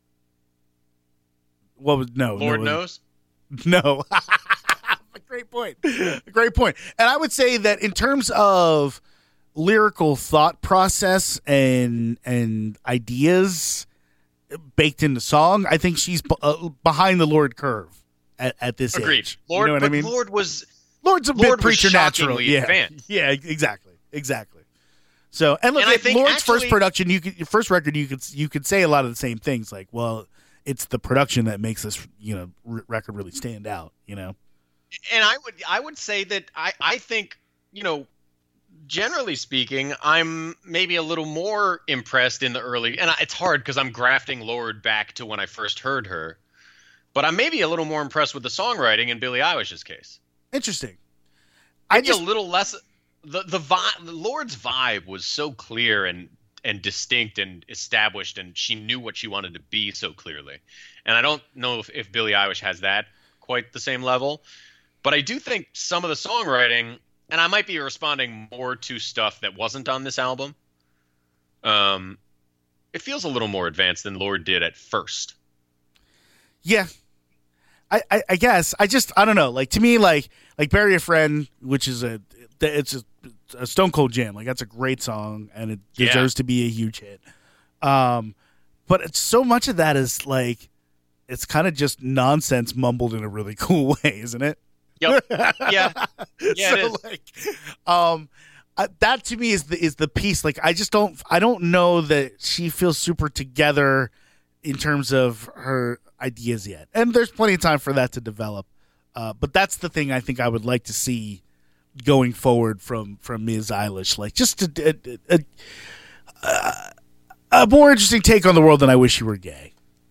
What was no? Lord no, knows. No. Great point. Great point. And I would say that in terms of lyrical thought process and and ideas baked in the song, I think she's b- uh, behind the Lord curve at, at this Agreed. age. Lord, you know what but I mean? Lord was Lord's a Lord bit was preternatural. shockingly Yeah. advanced. Yeah, exactly. Exactly. So, and look, And I at think Lord's first actually- production, you could, your first record, you could you could say a lot of the same things, like, well, it's the production that makes this, you know, r- record really stand out. You know, and I would I would say that I I think you know generally speaking I'm maybe a little more impressed in the early, and I- it's hard because I'm grafting Lord back to when I first heard her, but I'm maybe a little more impressed with the songwriting in Billie Eilish's case. interesting. I Maybe just a little less. The the vibe, the Lord's vibe was so clear and and distinct and established, and she knew what she wanted to be so clearly. And I don't know if, if Billie Eilish has that quite the same level, but I do think some of the songwriting, and I might be responding more to stuff that wasn't on this album. Um, it feels a little more advanced than Lord did at first. Yeah. I, I, I guess I just I don't know. Like to me, like like Bury a Friend, which is a it's a, a Stone Cold jam. Like that's a great song, and it Yeah. deserves to be a huge hit. Um, but it's, so much of that is like it's kind of just nonsense mumbled in a really cool way, isn't it? Yep. Yeah. Yeah, it so is. like, um, uh, that to me is the is the piece. Like I just don't I don't know that she feels super together in terms of her ideas yet, and there's plenty of time for that to develop. Uh, but that's the thing I think I would like to see going forward from from Miz Eilish, like just a, a, a, a more interesting take on the world than I wish you were gay.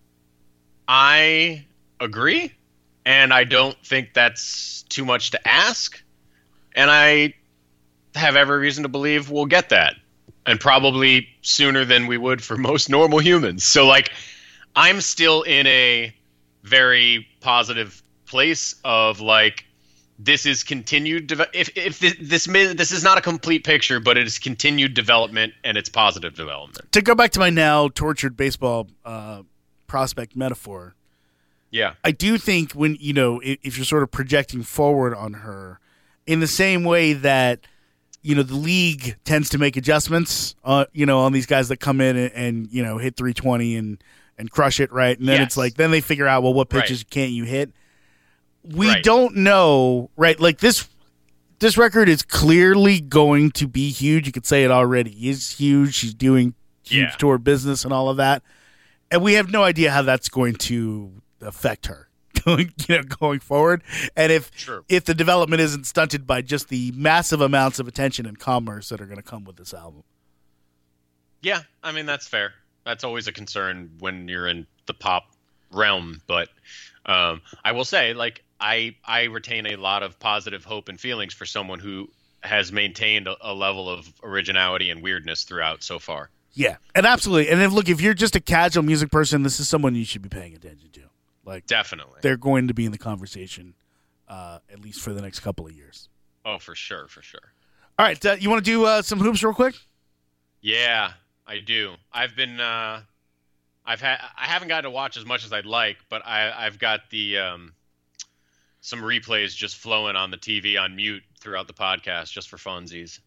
I agree, and I don't think that's too much to ask. And I have every reason to believe we'll get that, and probably sooner than we would for most normal humans. So, like, I'm still in a very positive place of like this is continued. De- if if this, this this is not a complete picture, but it is continued development and it's positive development. To go back to my now tortured baseball uh, prospect metaphor, Yeah, I do think when you know if, if you're sort of projecting forward on her, in the same way that you know the league tends to make adjustments, uh, you know, on these guys that come in and, and you know hit three twenty and. and crush it, right? And then Yes. it's like, then they figure out, well, what pitches Right. can't you hit? We Right. don't know, right? Like this this record is clearly going to be huge. You could say it already is huge. She's doing huge Yeah. tour business and all of that. And we have no idea how that's going to affect her going, you know, going forward. And if True. if the development isn't stunted by just the massive amounts of attention and commerce that are going to come with this album. Yeah, I mean, that's fair. That's always a concern when you're in the pop realm. But um, I will say, like, I I retain a lot of positive hope and feelings for someone who has maintained a, a level of originality and weirdness throughout so far. Yeah, and absolutely. And if, look, if you're just a casual music person, this is someone you should be paying attention to. Like, Definitely. they're going to be in the conversation, uh, at least for the next couple of years. Oh, for sure, for sure. All right, uh, you want to do uh, some hoops real quick? Yeah, I do. I've been, uh, I've had, I haven't gotten to watch as much as I'd like, but I, I've got the um, some replays just flowing on the T V on mute throughout the podcast, just for funsies.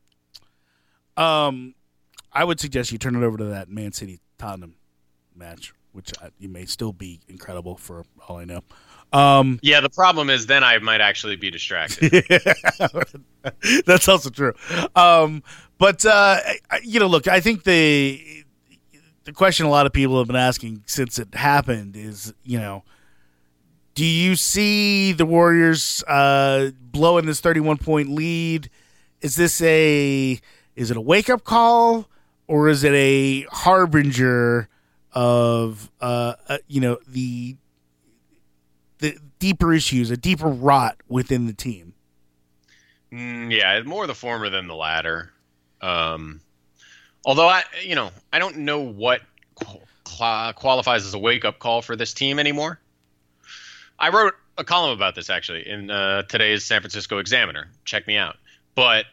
Um, I would suggest you turn it over to that Man City Tottenham match, which I, you may still be incredible for all I know. Um, Yeah, the problem is then I might actually be distracted. That's also true. Um, but uh, I- you know, look, I think the the question a lot of people have been asking since it happened is, you know, do you see the Warriors uh, blowing this thirty-one point lead? Is this a is it a wake up call, or is it a harbinger of uh, uh, you know the the deeper issues, a deeper rot within the team? Mm, yeah, more the former than the latter. Um, although I, you know, I don't know what qual- qualifies as a wake-up call for this team anymore. I wrote a column about this actually in uh, today's San Francisco Examiner. Check me out. But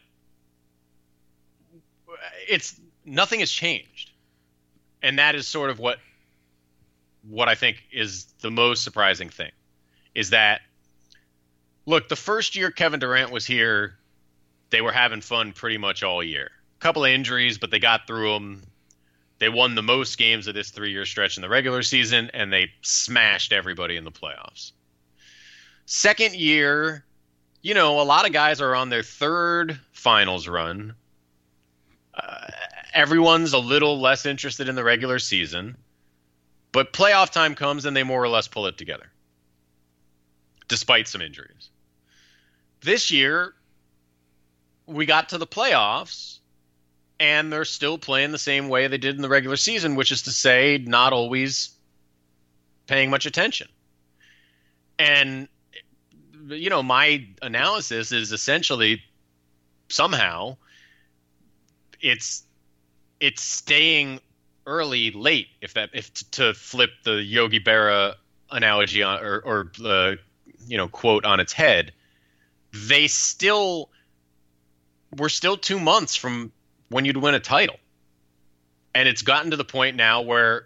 it's nothing has changed, and that is sort of what what I think is the most surprising thing. Is that, look, the first year Kevin Durant was here, they were having fun pretty much all year. A couple of injuries, but they got through them. They won the most games of this three-year stretch in the regular season, and they smashed everybody in the playoffs. Second year, you know, a lot of guys are on their third finals run. Uh, everyone's a little less interested in the regular season, but playoff time comes and they more or less pull it together, despite some injuries. This year, we got to the playoffs, and they're still playing the same way they did in the regular season, which is to say, not always paying much attention. And, you know, my analysis is essentially somehow it's it's staying early late, if that if to flip the Yogi Berra analogy on, or or uh, you know, quote on its head. They still we're still two months from when you'd win a title, and it's gotten to the point now where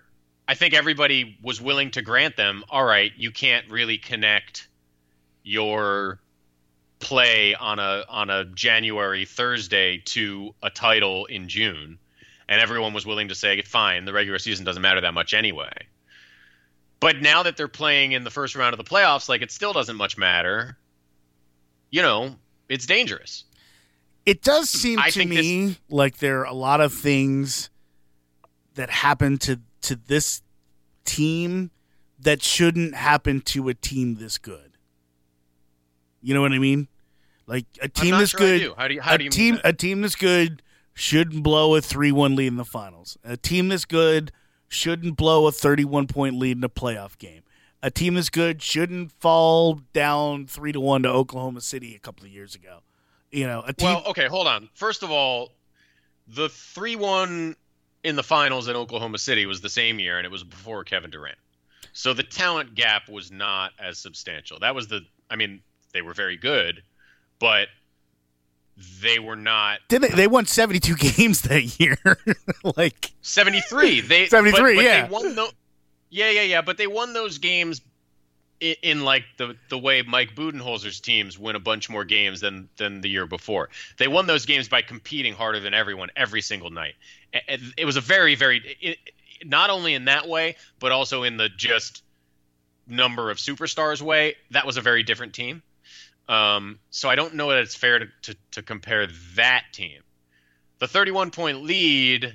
I think everybody was willing to grant them, all right, you can't really connect your play on a on a January Thursday to a title in June. And everyone was willing to say, fine, the regular season doesn't matter that much anyway. But now that they're playing in the first round of the playoffs, like, it still doesn't much matter. You know, it's dangerous. It does seem I to think me this- like there are a lot of things that happen to, to this team that shouldn't happen to a team this good. You know what I mean? Like a team not this sure I good. do. How do you- how a do you mean team that? a team this good shouldn't blow a three one lead in the finals. A team this good shouldn't blow a thirty-one point lead in a playoff game. A team this good shouldn't fall down three to one to Oklahoma City a couple of years ago. You know, a team. Well, okay, hold on. First of all, the three one in the finals in Oklahoma City was the same year, and it was before Kevin Durant. So the talent gap was not as substantial. That was the – I mean, they were very good, but they were not – Did they, they won seventy-two games that year. Like seventy-three. They seventy-three, but, but yeah. They won the, yeah, yeah, yeah. But they won those games in, in like the the way Mike Budenholzer's teams win a bunch more games than than the year before. They won those games by competing harder than everyone every single night. It, it was a very, very it, not only in that way, but also in the just number of superstars way. That was a very different team. Um, so I don't know that it's fair to, to, to compare that team. The thirty-one point lead,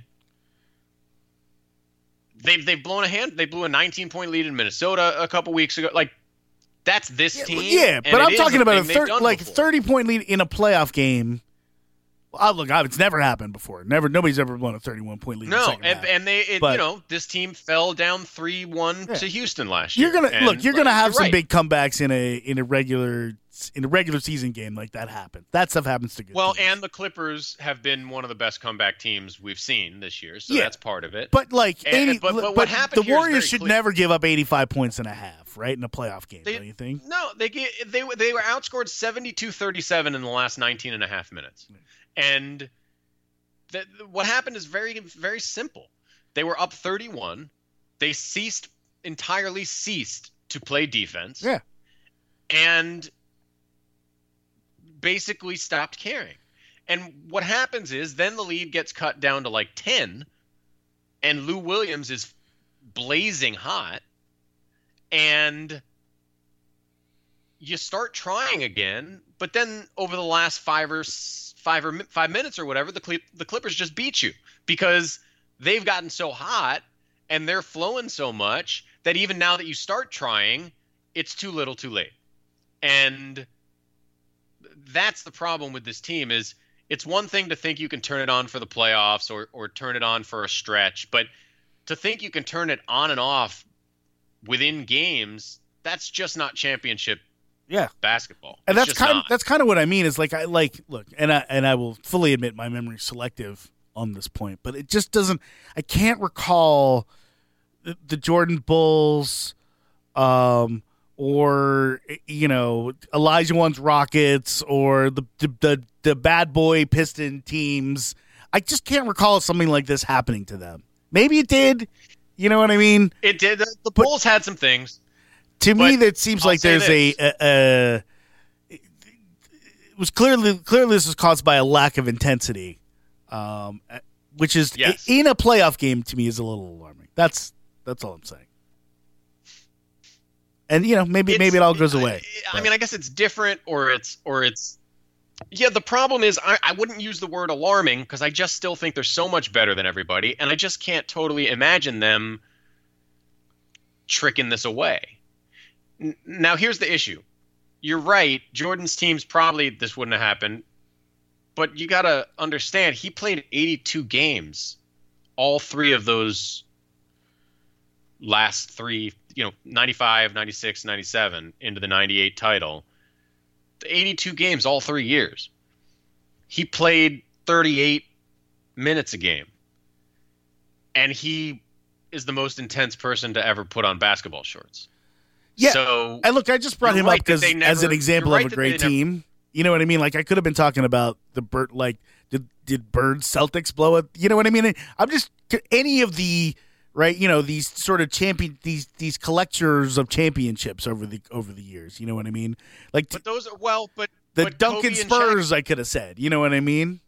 they've they've blown a hand. They blew a nineteen point lead in Minnesota a couple weeks ago. Like, that's this team. Yeah, and but it I'm is talking about a thing thir- they've done like before. thirty point lead in a playoff game. Well, look, it's never happened before. Never, nobody's ever blown a thirty-one point lead. in the No, second and, half. and they, it, But- you know, this team fell down three one Yeah. to Houston last year. You're gonna And, look. You're gonna like, have you're some right. big comebacks in a in a regular in a regular season game like that happen. That stuff happens to good Well, teams. and the Clippers have been one of the best comeback teams we've seen this year, so Yeah. that's part of it. But like And- eighty, but- but but, what happened the here is Warriors very should clear. never give up eighty-five points and a half, right, in a playoff game. They- don't you think? No, they get, they they were outscored seventy-two thirty-seven in the last nineteen and a half minutes. And the, what happened is very very simple. They were up thirty-one. They ceased entirely ceased to play defense. Yeah. And basically stopped caring. And what happens is then the lead gets cut down to like ten, and Lou Williams is blazing hot, and you start trying again. But then over the last five or s- five or mi- five minutes or whatever, the Clip, the Clippers just beat you because they've gotten so hot and they're flowing so much that even now that you start trying, it's too little, too late. And that's the problem with this team is it's one thing to think you can turn it on for the playoffs or or turn it on for a stretch, but to think you can turn it on and off within games, that's just not championship Yeah. basketball. And It's that's just kind of not. that's kind of what I mean is like I like look and I and I will fully admit my memory's selective on this point, but it just doesn't. I can't recall the, the Jordan Bulls, um, or you know Elijah One's Rockets or the the the, the bad boy Piston teams. I just can't recall something like this happening to them. Maybe it did. You know what I mean? It did. The, the Bulls had some things. To me, But that seems I'll like say there's a, this. a, a. It was clearly clearly this was caused by a lack of intensity, um, which is Yes. in a playoff game to me is a little alarming. That's that's all I'm saying. And you know maybe It's- maybe it all goes I- away. I, mean, I guess it's different, or it's or it's. Yeah, the problem is I, I wouldn't use the word alarming because I just still think they're so much better than everybody, and I just can't totally imagine them tricking this away. N- Now, here's the issue. You're right. Jordan's teams probably this wouldn't have happened, but you got to understand he played eighty-two games, all three of those last three, you know, ninety-five, ninety-six, ninety-seven into the ninety-eight title. eighty-two games all three years. He played thirty-eight minutes a game. And he is the most intense person to ever put on basketball shorts. Yeah, So and look, I just brought you're him right up that because they as an never- example you're of right a that great they never- team. You know what I mean? Like I could have been talking about the Bird, like did did Bird Celtics blow it? You know what I mean? I'm just any of the right? You know, these sort of champion these these collectors of championships over the over the years. You know what I mean? Like But those are well, but the but Duncan Kobe and Spurs, Shaq- I could have said. You know what I mean?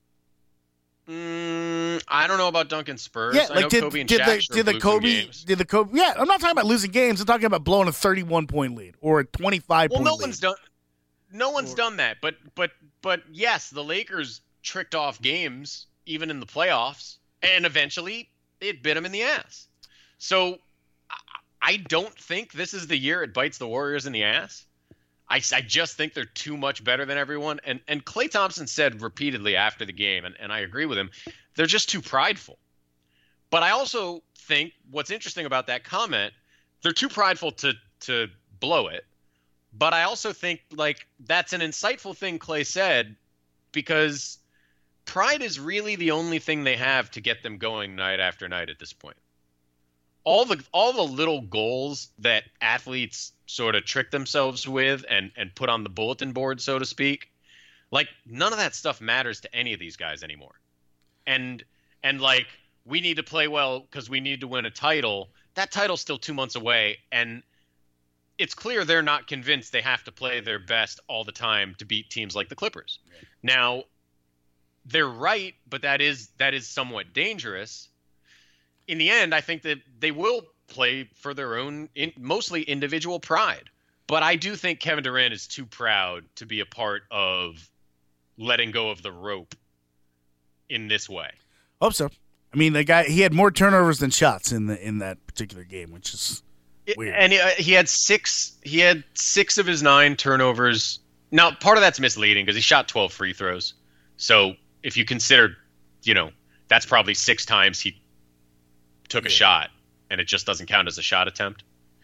Mm, I don't know about Duncan Spurs. Yeah, I like know did, Kobe and did Shaq the sure did the blew some Kobe games. did the Kobe? Yeah, I'm not talking about losing games. I'm talking about blowing a thirty-one point lead or a twenty-five Well, point no lead. one's done. No one's done that. But but but yes, the Lakers tricked off games even in the playoffs, and eventually it bit them in the ass. So I, I don't think this is the year it bites the Warriors in the ass. I, I just think they're too much better than everyone. And and Klay Thompson said repeatedly after the game, and, and I agree with him, they're just too prideful. But I also think what's interesting about that comment, they're too prideful to to blow it. But I also think like that's an insightful thing Klay said, because pride is really the only thing they have to get them going night after night at this point. All the all the little goals that athletes sort of trick themselves with and, and put on the bulletin board, so to speak, like none of that stuff matters to any of these guys anymore. And and like we need to play well because we need to win a title. That title's still two months away, and it's clear they're not convinced they have to play their best all the time to beat teams like the Clippers. Right. Now, they're right, but that is that is somewhat dangerous. In the end, I think that they will play for their own, in, mostly individual pride. But I do think Kevin Durant is too proud to be a part of letting go of the rope in this way. Hope so. I mean, the guy he had more turnovers than shots in the in that particular game, which is weird. And he, uh, he had six. He had six of his nine turnovers. Now, part of that's misleading because he shot twelve free throws. So if you consider, you know, that's probably six times he took a yeah. shot, and it just doesn't count as a shot attempt.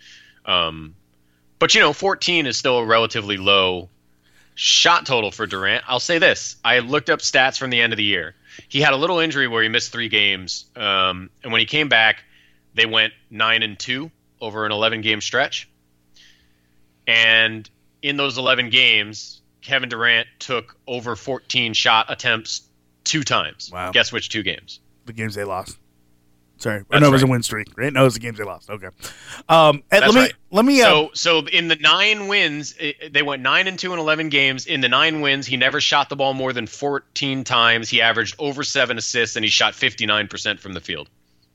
Um, but you know, fourteen is still a relatively low shot total for Durant. I'll say this: I looked up stats from the end of the year. He had a little injury where he missed three games, um, and when he came back, they went nine and two over an eleven game stretch. And in those eleven games, Kevin Durant took over fourteen shot attempts two times. Wow! Guess which two games? The games they lost. Sorry, That's no, it was right. a win streak, right? No, it was the games they lost. Okay. Um, and That's let me right. let me. Uh, So, so in the nine wins, it, they went nine and two in eleven games. In the nine wins, he never shot the ball more than fourteen times. He averaged over seven assists, and he shot fifty-nine percent from the field.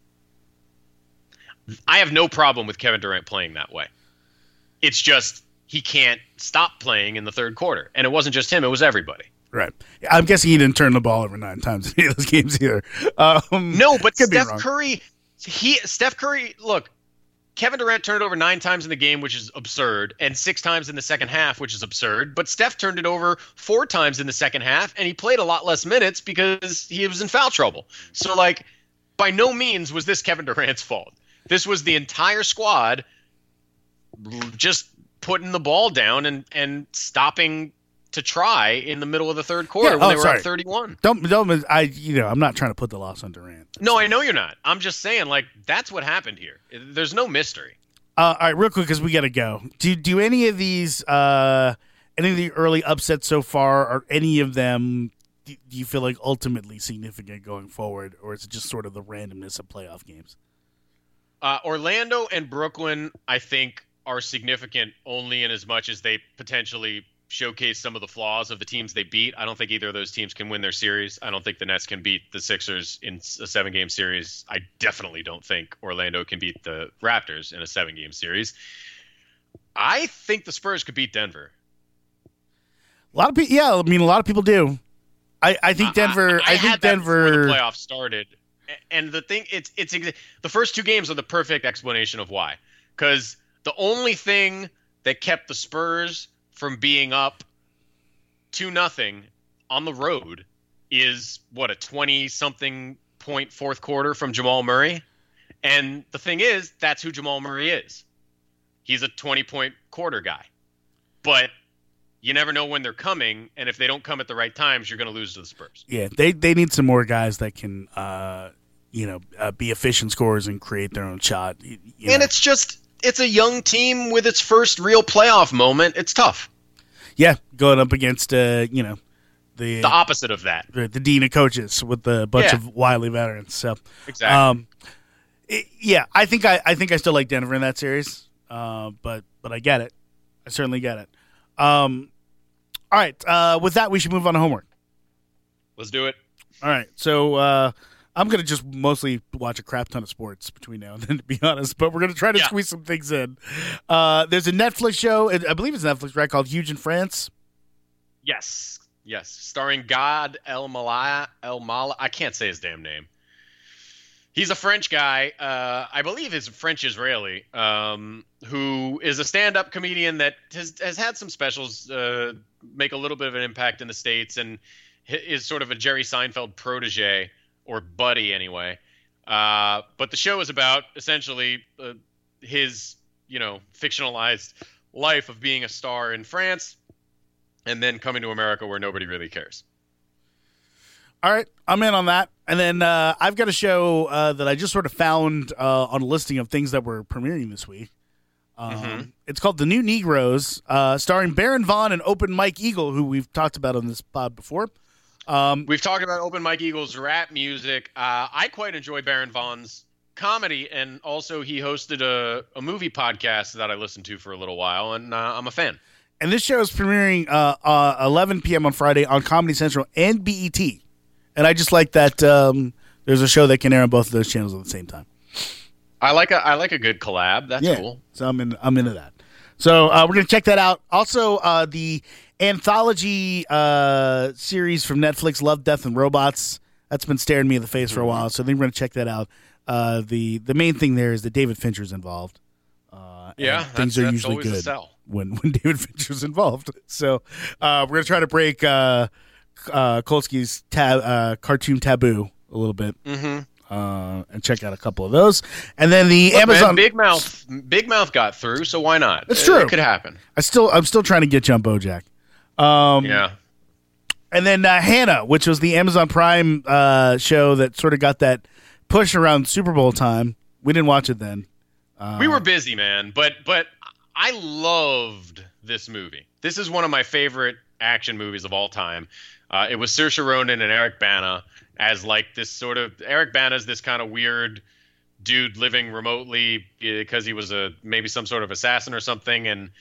I have no problem with Kevin Durant playing that way. It's just he can't stop playing in the third quarter, and it wasn't just him; it was everybody. Right. I'm guessing he didn't turn the ball over nine times in any of those games either. Um, No, but could be Steph wrong. Curry, he Steph Curry, look, Kevin Durant turned it over nine times in the game, which is absurd, and six times in the second half, which is absurd. But Steph turned it over four times in the second half, and he played a lot less minutes because he was in foul trouble. So, like, by no means was this Kevin Durant's fault. This was the entire squad just putting the ball down and, and stopping to try in the middle of the third quarter Yeah, when oh, they were sorry. up thirty-one. Don't don't I you know I'm not trying to put the loss on Durant. No, I know you're not. I'm just saying, like, that's what happened here. There's no mystery. Uh, all right, real quick because we got to go. Do do any of these uh, any of the early upsets so far, are any of them? Do, do you feel like ultimately significant going forward, or is it just sort of the randomness of playoff games? Uh, Orlando and Brooklyn, I think, are significant only in as much as they potentially showcase some of the flaws of the teams they beat. I don't think either of those teams can win their series. I don't think the Nets can beat the Sixers in a seven-game series. I definitely don't think Orlando can beat the Raptors in a seven-game series. I think the Spurs could beat Denver. A lot of people, yeah, I mean, a lot of people do. I, I think Denver. I, I, I, I think had that before Denver. the playoffs started, and the thing, it's it's exa- the first two games are the perfect explanation of why. Because the only thing that kept the Spurs from being up two nothing on the road is what, a twenty-something point fourth quarter from Jamal Murray, and the thing is, that's who Jamal Murray is. He's a twenty-point quarter guy, but you never know when they're coming, and if they don't come at the right times, you're going to lose to the Spurs. Yeah, they they need some more guys that can, uh, you know, uh, be efficient scorers and create their own shot. You, you And know. it's just, it's a young team with its first real playoff moment. It's tough. Yeah, going up against, uh, you know, the The opposite of that. the, the dean of coaches with a bunch Yeah. of wily veterans. So Exactly. Um, It, yeah, I think I, I think I still like Denver in that series, uh, but but I get it. I certainly get it. Um, all right, uh, with that, we should move on to homework. Let's do it. All right, so uh, I'm going to just mostly watch a crap ton of sports between now and then, to be honest, but we're going to try to Yeah. squeeze some things in. Uh, there's a Netflix show, I believe it's Netflix, right, called Huge in France. Yes, yes, starring God El Malaya El Mala. I can't say his damn name. He's a French guy. Uh, I believe he's French Israeli, um, who is a stand-up comedian that has has had some specials uh, make a little bit of an impact in the States, and is sort of a Jerry Seinfeld protege, or buddy anyway. Uh, but the show is about essentially uh, his, you know, fictionalized life of being a star in France, and then coming to America where nobody really cares. All right, I'm in on that. And then uh, I've got a show uh, that I just sort of found uh, on a listing of things that were premiering this week. Um, Mm-hmm. It's called The New Negroes, uh, starring Baron Vaughn and Open Mike Eagle, who we've talked about on this pod before. Um, We've talked about Open Mike Eagle's rap music. Uh, I quite enjoy Baron Vaughn's comedy, and also he hosted a, a movie podcast that I listened to for a little while, and uh, I'm a fan. and this show is premiering uh, uh, eleven p.m. on Friday on Comedy Central and B E T. And I just like that um, there's a show that can air on both of those channels at the same time. I like a I like a good collab. That's yeah, cool. So I'm in, I'm into that. So uh, we're gonna check that out. Also, uh, the anthology uh, series from Netflix, Love, Death, and Robots. That's been staring me in the face for a while. So I think we're gonna check that out. Uh, the the main thing there is that David Fincher's involved. Uh, Yeah, and things that's- are that's usually always a good sell. when when David Fincher's involved. So uh, we're gonna try to break uh, uh, Kolsky's tab, uh, cartoon taboo a little bit. Mm-hmm. Uh, and check out a couple of those, and then the Look, Amazon. man, Big Mouth, Big Mouth got through, so why not? It's It- true. It could happen. I still, I'm still trying to get you on BoJack. Um, Yeah. And then uh, Hannah, which was the Amazon Prime uh, show that sort of got that push around Super Bowl time. We didn't watch it then. We were busy, man, but but I loved this movie. This is one of my favorite action movies of all time. Uh, it was Saoirse Ronan and Eric Bana as like this sort of Eric Bana's this kind of weird dude living remotely because he was a maybe some sort of assassin or something, and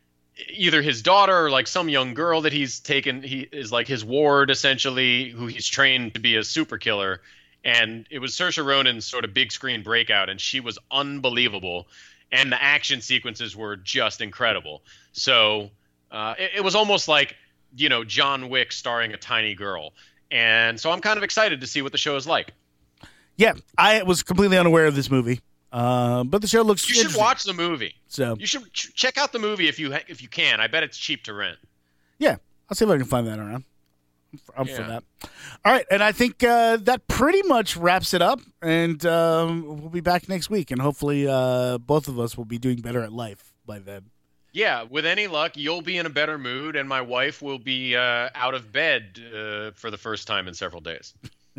either his daughter or like some young girl that he's taken he is like his ward essentially, who he's trained to be a super killer. And it was Saoirse Ronan's sort of big screen breakout, and she was unbelievable. And the action sequences were just incredible. So uh, it, it was almost like, you know, John Wick starring a tiny girl. And so I'm kind of excited to see what the show is like. Yeah, I was completely unaware of this movie, uh, but the show looks. You should interesting. watch the movie. So You should ch- check out the movie if you ha- if you can. I bet it's cheap to rent. yeah, I'll see if I can find that around. I'm for, I'm for Yeah. that. All right, and I think uh, that pretty much wraps it up. And um, we'll be back next week, and hopefully uh, both of us will be doing better at life by then. Yeah, with any luck, you'll be in a better mood, and my wife will be uh, out of bed uh, for the first time in several days.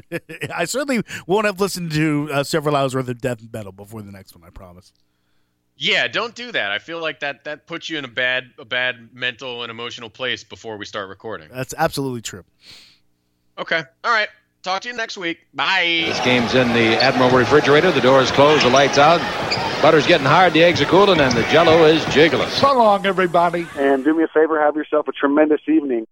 I certainly won't have listened to uh, several hours worth of death metal before the next one. I promise. Yeah, don't do that. I feel like that that puts you in a bad a bad mental and emotional place before we start recording. That's absolutely true. Okay. All right. Talk to you next week. Bye. This game's in the Admiral refrigerator. The door's closed, the light's out. Butter's getting hard, the eggs are cooling, and the Jell-O is jiggling. So long, everybody. And do me a favor, have yourself a tremendous evening.